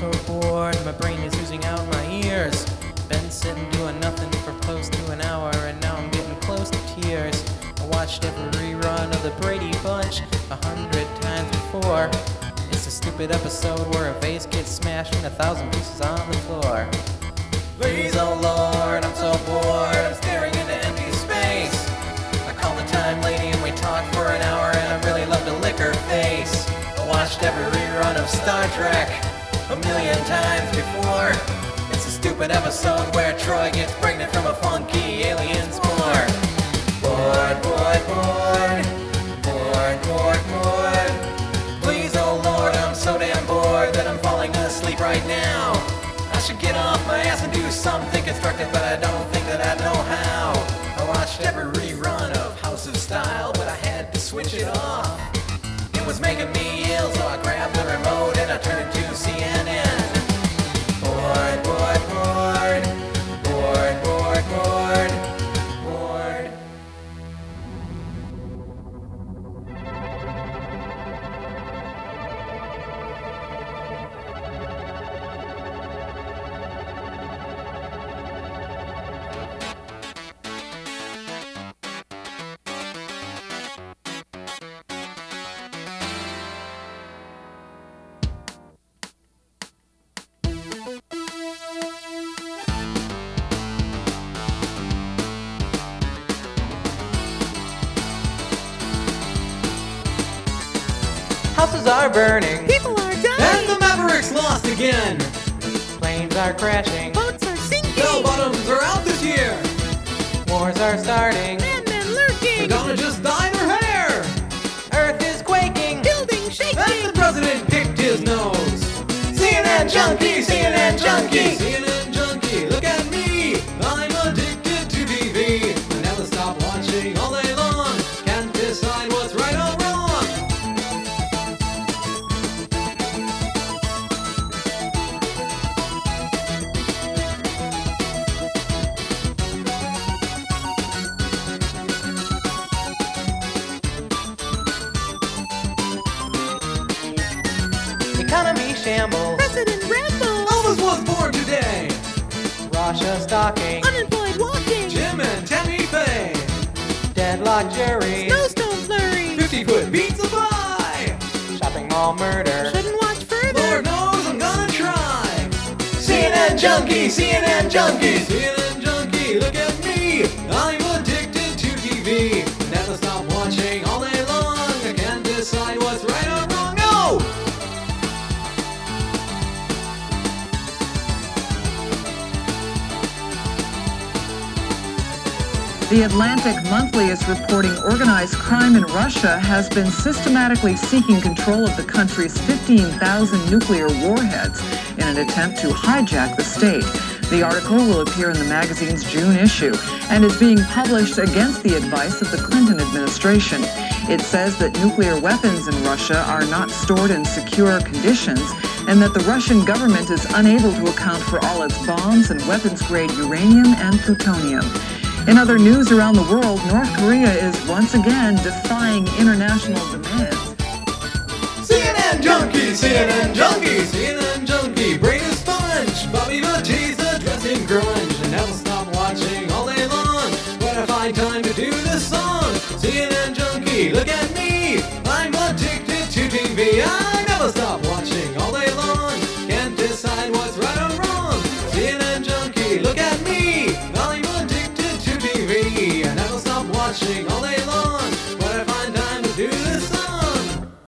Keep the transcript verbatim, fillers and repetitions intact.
so bored, my brain is oozing out my ears. Been sitting doing nothing for close to an hour, and now I'm getting close to tears. I watched every rerun of the Brady Bunch a hundred times before. It's a stupid episode where a vase gets smashed in a thousand pieces on the floor. Please, oh Lord, I'm so bored, I'm staring into empty space. I call the time lady and we talk for an hour, and I really love to lick her face. I watched every rerun of Star Trek a million times before. It's a stupid episode where Troy gets pregnant from a funky alien spore. Bored, bored, bored, bored, bored, bored. Please, oh Lord, I'm so damn bored that I'm falling asleep right now. I should get off my ass and do something constructive, but I don't think that I know how. I watched every rerun of House of Style, but I had to switch it off. It was making me ill, so I grabbed the remote and I turned it to C N N. Bored, bored, bored, bored, bored, bored, bored. Houses are burning, People are dying. And the Mavericks lost again. planes are crashing, Boats are sinking. Bell bottoms are out this year. wars are starting, Madmen lurking. They're gonna just dye their hair. Earth is quaking. Building shaking. And the president picked his nose. C N N junkie, C N N junkie. C N N junkie, look at me. I'm addicted to T V. I never stop watching all day long. Can't decide what's right or wrong. Economy shambles, President rambles. Elvis was born today. Russia stalking, Unemployed walking. Jim and Tammy Faye. deadlock jury, Snowstorm flurry. fifty-foot pizza pie. shopping mall murder. Shouldn't watch further. Lord knows I'm gonna try. C N N junkie, C N N junkie. C N N junkie, look at me. I'm addicted to T V. Never stop watching all day long. I can't decide what's right or wrong. No! The Atlantic Monthly is reporting organized crime in Russia has been systematically seeking control of the country's fifteen thousand nuclear warheads in an attempt to hijack the state. The article will appear in the magazine's June issue and is being published against the advice of the Clinton administration. It says that nuclear weapons in Russia are not stored in secure conditions and that the Russian government is unable to account for all its bombs and weapons-grade uranium and plutonium. In other news around the world, North Korea is once again defying international demands. C N N junkie, C N N junkie, C N N junkie, brain is sponge. Bobby Batista dressed in grunge. I never stop watching all day long. When I find time to do this song, C N N junkie, look at me. I'm addicted to T V. I never stop watching all day long. Can't decide what's right or wrong. C N N junkie, look at me. I'm addicted to T V. I never stop watching all day